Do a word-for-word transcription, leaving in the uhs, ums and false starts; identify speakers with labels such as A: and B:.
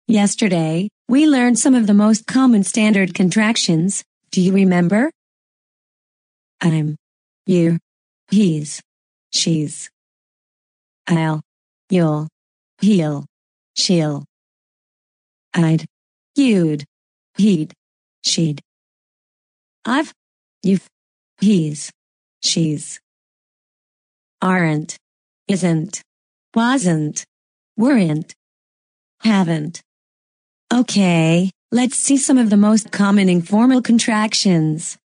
A: Yesterday, we learned some of the most common standard contractions. Do you remember? I'm, you, he's, she's. I'll, you'll, he'll, she'll. I'd, you'd, he'd, she'd. I've, you've, he's, she's. Aren't, isn't, wasn't, weren't, haven't. Okay, let's see some of the most common informal contractions.